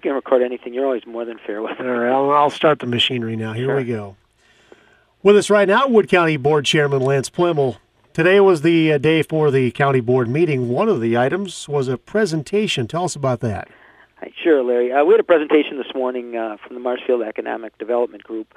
can record anything. You're always more than fair with it. All right, I'll start the machinery now. Here Sure. we go. With us right now, Wood County Board Chairman Lance Plimmel. Today was the day for the county board meeting. One of the items was a presentation. Tell us about that. Sure, Larry. We had a presentation this morning from the Marshfield Economic Development Group.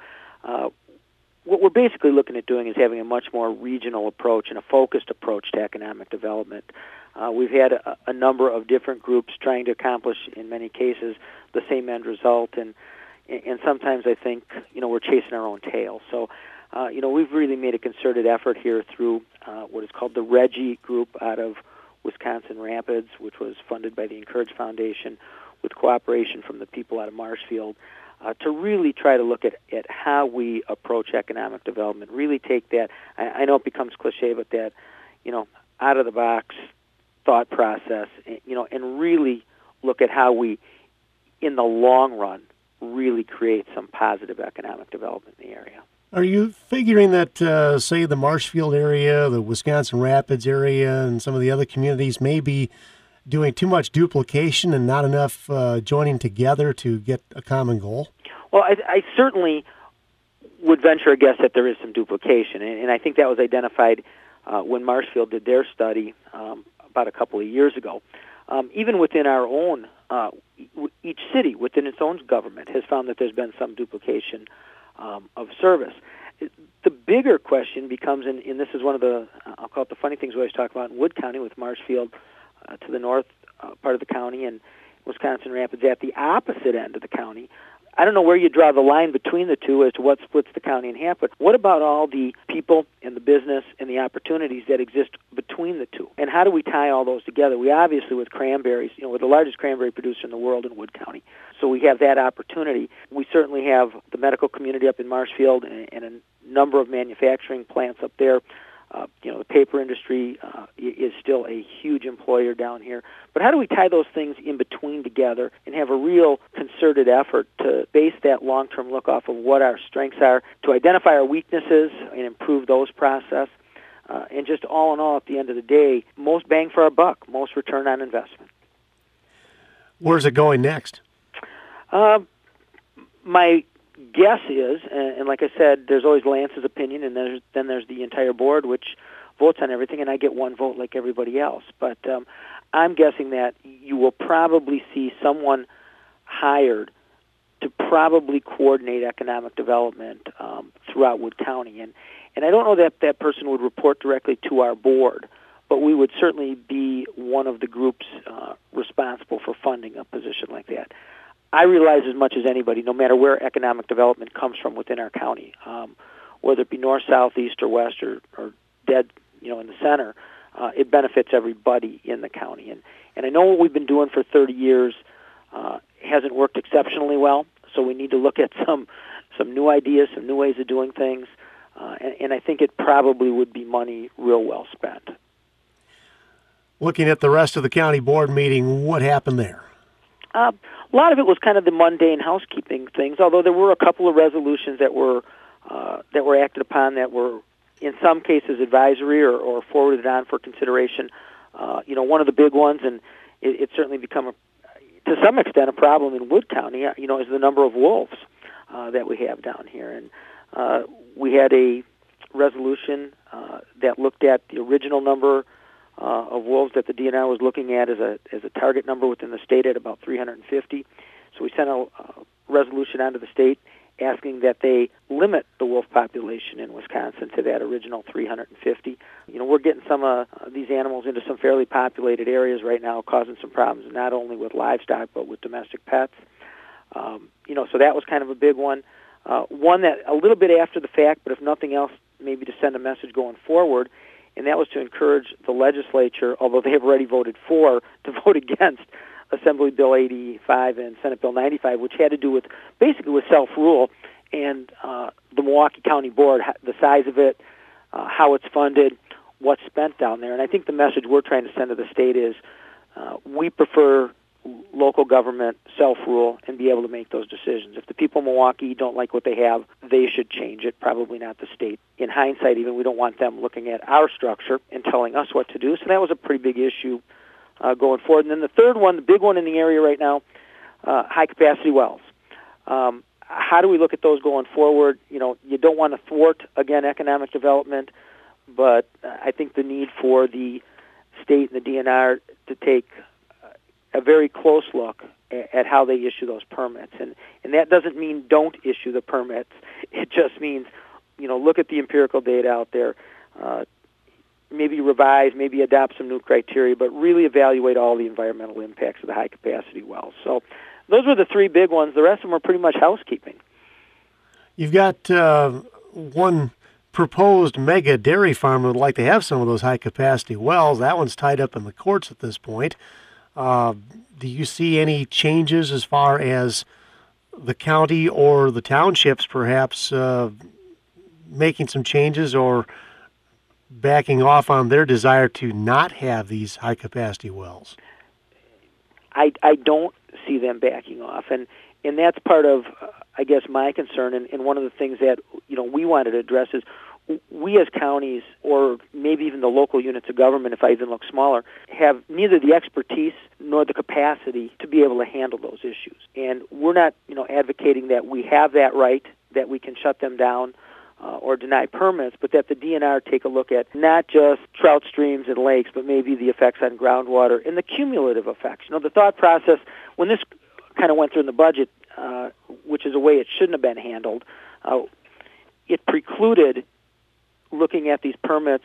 What we're basically looking at doing is having a much more regional approach and a focused approach to economic development. We've had a number of different groups trying to accomplish, in many cases, the same end result, and sometimes I think, we're chasing our own tail. So, we've really made a concerted effort here through what is called the REGI group out of Wisconsin Rapids, which was funded by the Encourage Foundation with cooperation from the people out of Marshfield, to really try to look at how we approach economic development, really take that, I know it becomes cliche, but that, out-of-the-box thought process, and really look at how we, in the long run, really create some positive economic development in the area. Are you figuring that, say, the Marshfield area, the Wisconsin Rapids area, and some of the other communities may be doing too much duplication and not enough joining together to get a common goal? Well, I certainly would venture a guess that there is some duplication, and I think that was identified when Marshfield did their study about a couple of years ago. Even within our own, each city within its own government has found that there's been some duplication of service. The bigger question becomes, and this is one of the, I'll call it the funny things we always talk about in Wood County with Marshfield to the north part of the county and Wisconsin Rapids at the opposite end of the county. I don't know where you draw the line between the two as to what splits the county in half, but what about all the people and the business and the opportunities that exist between the two? And how do we tie all those together? We obviously, with cranberries, we're the largest cranberry producer in the world in Wood County, so we have that opportunity. We certainly have the medical community up in Marshfield and a number of manufacturing plants up there. The paper industry is still a huge employer down here. But how do we tie those things in between together and have a real concerted effort to base that long-term look off of what our strengths are, to identify our weaknesses and improve those process, and just all in all, at the end of the day, most bang for our buck, most return on investment. Where's it going next? My guess is, and like I said, there's always Lance's opinion, and then there's the entire board, which votes on everything, and I get one vote like everybody else. But I'm guessing that you will probably see someone hired to probably coordinate economic development throughout Wood County. And I don't know that that person would report directly to our board, but we would certainly be one of the groups responsible for funding a position like that. I realize as much as anybody, no matter where economic development comes from within our county, whether it be north, south, east, or west, or dead, in the center, it benefits everybody in the county. And I know what we've been doing for 30 years hasn't worked exceptionally well, so we need to look at some new ideas, some new ways of doing things, and I think it probably would be money real well spent. Looking at the rest of the county board meeting, what happened there? A lot of it was kind of the mundane housekeeping things, although there were a couple of resolutions that were acted upon that were, in some cases, advisory or forwarded on for consideration. One of the big ones, and it's certainly become, to some extent, a problem in Wood County, is the number of wolves that we have down here. And we had a resolution that looked at the original number of wolves that the DNR was looking at as a target number within the state at about 350. So we sent a resolution onto the state asking that they limit the wolf population in Wisconsin to that original 350. We're getting some of these animals into some fairly populated areas right now, causing some problems, not only with livestock but with domestic pets. So that was kind of a big one. One that a little bit after the fact, but if nothing else, maybe to send a message going forward, and that was to encourage the legislature, although they have already voted for, to vote against Assembly Bill 85 and Senate Bill 95, which had to do with basically with self-rule and the Milwaukee County Board, the size of it, how it's funded, what's spent down there. And I think the message we're trying to send to the state is we prefer local government, self-rule, and be able to make those decisions. If the people of Milwaukee don't like what they have, they should change it, probably not the state. In hindsight, even, we don't want them looking at our structure and telling us what to do. So that was a pretty big issue going forward. And then the third one, the big one in the area right now, high-capacity wells. How do we look at those going forward? You don't want to thwart, again, economic development, but I think the need for the state and the DNR to take a very close look at how they issue those permits. And that doesn't mean don't issue the permits. It just means, look at the empirical data out there, maybe revise, maybe adopt some new criteria, but really evaluate all the environmental impacts of the high-capacity wells. So those were the three big ones. The rest of them are pretty much housekeeping. You've got one proposed mega dairy farm that would like to have some of those high-capacity wells. That one's tied up in the courts at this point. Do you see any changes as far as the county or the townships perhaps making some changes or backing off on their desire to not have these high-capacity wells? I don't see them backing off, and that's part of, I guess, my concern, and one of the things that we wanted to address is we as counties, or maybe even the local units of government, if I even look smaller, have neither the expertise nor the capacity to be able to handle those issues. And we're not, advocating that we have that right, that we can shut them down or deny permits, but that the DNR take a look at not just trout streams and lakes, but maybe the effects on groundwater and the cumulative effects. The thought process, when this kind of went through in the budget, which is a way it shouldn't have been handled, it precluded looking at these permits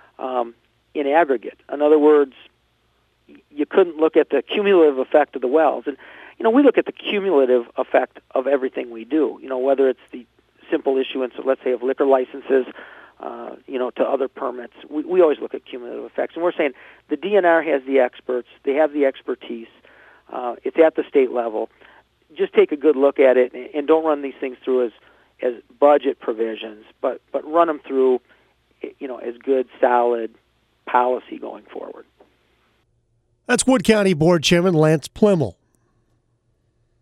in aggregate. In other words, you couldn't look at the cumulative effect of the wells. And, we look at the cumulative effect of everything we do, whether it's the simple issuance, let's say, of liquor licenses, to other permits. We always look at cumulative effects. And we're saying the DNR has the experts. They have the expertise. It's at the state level. Just take a good look at it and don't run these things through as budget provisions, but run them through, as good, solid policy going forward. That's Wood County Board Chairman Lance Plimmel.